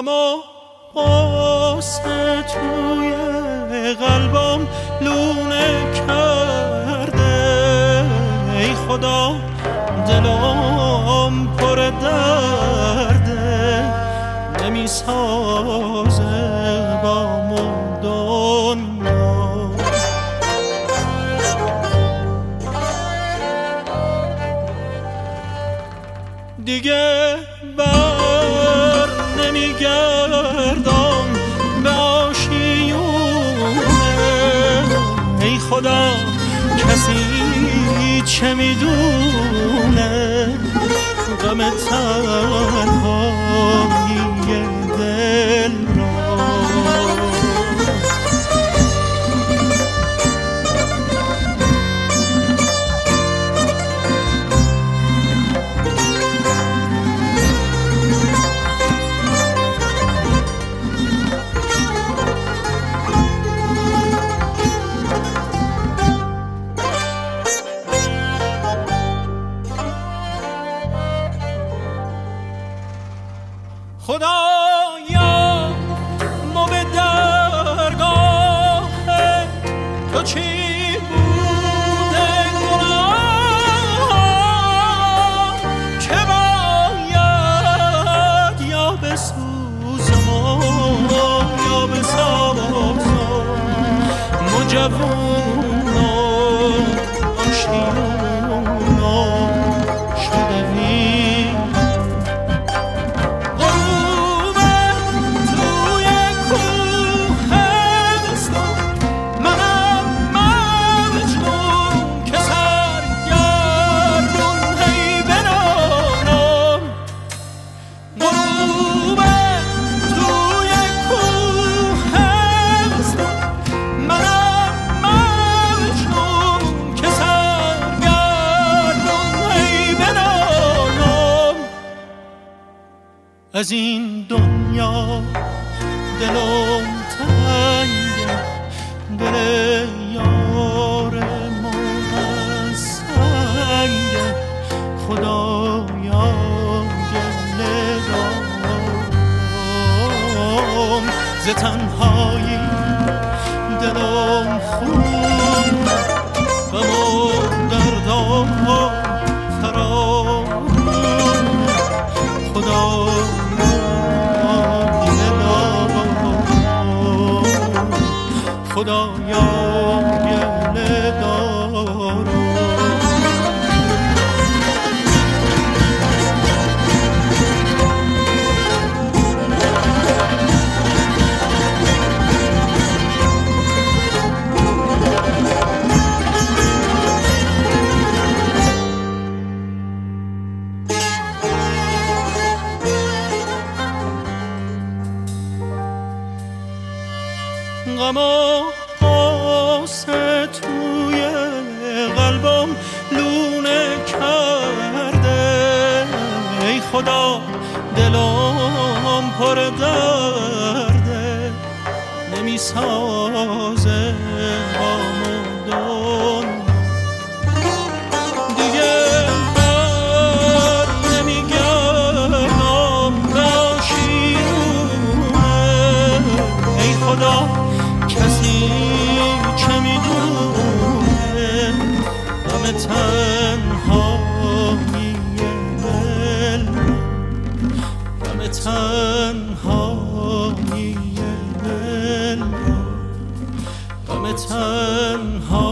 غم و غصه توی قلبم لونه کرده، ای خدا دلم پر درده، نمیسازه با دنیا. دیگه بر نمیگردم به آشیونه، ای خدا کسی چه میدونه غم تنهایی دل را. خدایا ما به درگاه تو چی بوده گناه، چه باید یا بسوزم یا بسازم، مجوونم آشیونم شده وین. از این دنیا دلم تنگه، دل یار من سنگه، خدایا گله دارم ز تنهایی دلم خون، غم و دردم فراوون، خدا خدایا گله دارم. غم و غصه توی قلبم لونه کرده، ای خدا دلم پر درده، نمیسازه با دنیا. دیگه بر نمیگردم به آشیونه، ای خدا کسی چه میدونه غم تنهایی دل، غم تنهایی دل، غم تنهایی